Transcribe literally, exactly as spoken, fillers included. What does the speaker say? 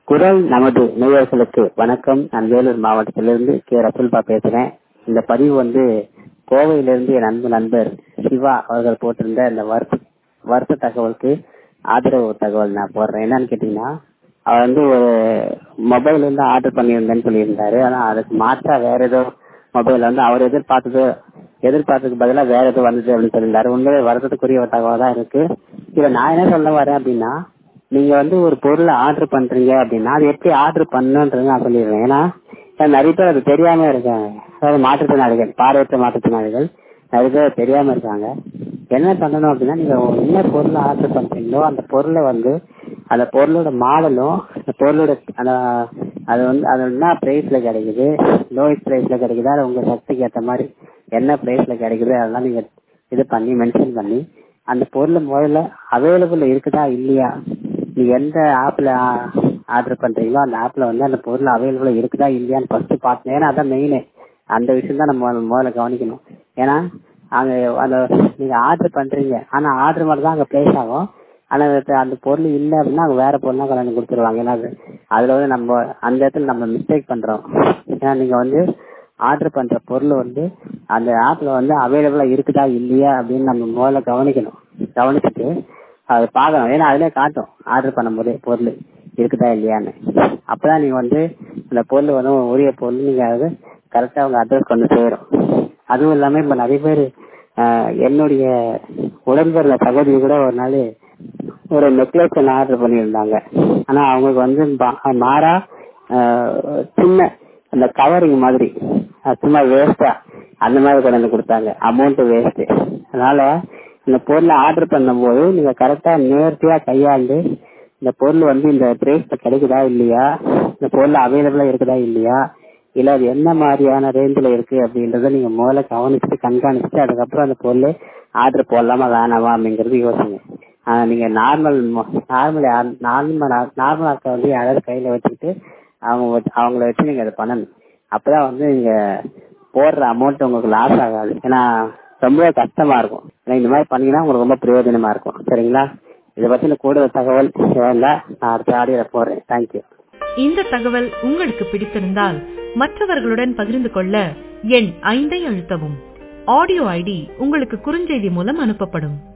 குரல் நமது நேயர்களுக்கு வணக்கம். நான் வேலூர் மாவட்டத்திலிருந்து கே ரசூல்பா பேசுறேன். இந்த பதிவு வந்து கோவையிலிருந்து என் அன்பு நண்பர் சிவா அவர்கள் போட்டிருந்த இந்த வருத்த வருத்த தகவலுக்கு ஆதரவு தகவல் நான் போடுறேன். என்னன்னு கேட்டீங்கன்னா, அவர் வந்து ஒரு மொபைல் வந்து ஆர்டர் பண்ணியிருந்தேன்னு சொல்லியிருந்தாரு. ஆனா அதுக்கு மாற்றா வேற ஏதோ மொபைல் வந்து அவர் எதிர்பார்த்தது எதிர்பார்த்ததுக்கு பதிலாக வேற ஏதோ வந்தது அப்படின்னு சொல்லியிருந்தாரு. உண்மையிலே வருத்தத்துக்குரிய ஒரு தகவல் தான் இருக்கு. இதுல நான் என்ன சொல்ல வரேன் அப்படின்னா, நீங்க வந்து ஒரு பொருளை ஆர்டர் பண்றீங்க அப்படின்னா அது எப்படி ஆர்டர் பண்ணுன்றது நான் சொல்லிடுறேன். ஏன்னா நிறைய பேர் அது தெரியாம இருக்காங்க. அதாவது மாற்றுத்திறனாளிகள், பார்வையற்ற மாற்றுத்திறனாளிகள் நிறைய பேர் தெரியாம இருக்காங்க. என்ன பண்ணணும் அப்படின்னா, நீங்க என்ன பொருளை ஆர்டர் பண்றீங்களோ அந்த பொருளை வந்து அந்த பொருளோட மாடலும் அந்த பொருளோட அது வந்து அது என்ன பிரைஸ்ல கிடைக்குது, லோயஸ்ட் பிரைஸ்ல கிடைக்குதா, அது உங்க சக்திக்கு ஏற்ற மாதிரி என்ன பிரைஸ்ல கிடைக்குது அதெல்லாம் நீங்க இது பண்ணி மென்ஷன் பண்ணி அந்த பொருள் முதல்ல அவைலபிள் இருக்குதா இல்லையா, நீங்க எந்த ஆப்ல ஆர்டர் பண்றீங்களோ அந்த ஆப்ல வந்து அந்த பொருள் அவைலபிள் இருக்குதா இல்லையான்னு ஃபர்ஸ்ட் பாக்கணும். ஏன்னா அதான் மெயின். அந்த விஷயம் தான் நம்ம முதல்ல கவனிக்கணும். ஏன்னா அங்க அந்த நீங்க ஆர்டர் பண்றீங்க, ஆனா ஆர்டர் மட்டும் தான் அங்க பிளேஸ் ஆகும். ஆனா அந்த பொருள் இல்லை அப்படின்னா அங்க வேற பொருள் தான் கொண்டாந்து கொடுத்துருவாங்க. ஏன்னா அதுல வந்து நம்ம அந்த இடத்துல நம்ம மிஸ்டேக் பண்றோம். ஏன்னா நீங்க வந்து ஆர்டர் பண்ற பொருள் வந்து அந்த ஆப்ல வந்து அவைலபிளா இருக்குதா இல்லையா அப்படின்னு நம்ம முதல்ல கவனிக்கணும். கவனிச்சுட்டு அதை பார்க்கணும். ஏன்னா அதுல காட்டும் ஆர்டர் பண்ணும் போதே பொருள் இருக்குதா இல்லையான்னு. அப்பதான் நீங்க வந்து அந்த பொருள் வந்து உரிய பொருள் நீங்க அது கரெக்டா உங்க அட்ரஸ் கொண்டு சேரும். அதுவும் இல்லாம இப்ப நிறைய பேர் என்னுடைய உடன்பிறந்த சகோதரி கூட ஒரு நாள் ஒரு நெக்லஸ் ஒன்று ஆர்டர் பண்ணியிருந்தாங்க. ஆனா அவங்களுக்கு வந்து மாறா சின்ன அந்த கவரிங் மாதிரி சும்மா வேஸ்டா அந்த மாதிரி கொண்டு வந்து கொடுத்தாங்க. Amount waste. அதனால இந்த பொருளை ஆர்டர் பண்ணும் போது நீங்க கரெக்டா நேர்த்தியா கையாண்டு இந்த பொருள் வந்து இந்த பிரைஸ்ல கிடைக்குதா இல்லையா, இந்த பொருள் அவைலபிளா இருக்குதா இல்லையா, இல்ல அது என்ன மாதிரியான ரேஞ்சில இருக்கு அப்படின்றத நீங்க முதல்ல கவனிச்சுட்டு கண்காணிச்சுட்டு அதுக்கப்புறம் அந்த பொருள் ஆர்டர் போடலாமா வேணாமா அப்படிங்கறது யோசிங்க. நீங்க நார்மல் நார்மல் நார்மல் நார்மல் ஆட்களை வந்து யாராவது கையில வச்சுக்கிட்டு அவங்க அவங்கள வச்சு நீங்க அதை பண்ணணும். அப்பதான் வந்து நீங்க போடுற அமௌண்ட் உங்களுக்கு லாஸ் ஆகாது. ஏன்னா ரொம்ப கஷ்டமா இருக்கும். இந்த மாதிரி பண்ணீங்கன்னா உங்களுக்கு ரொம்ப பிரயோஜனமா இருக்கும். சரிங்களா? இதை பத்தி கூடுதல் தகவல் வேண்டாம், நான் அடுத்த ஆடியோல போடுறேன். தேங்க்யூ. இந்த தகவல் உங்களுக்கு பிடித்திருந்தால் மற்றவர்களுடன் பகிர்ந்து கொள்ள எண் ஐந்தை அழுத்தவும். ஆடியோ ஐடி உங்களுக்கு குறுஞ்செய்தி மூலம் அனுப்பப்படும்.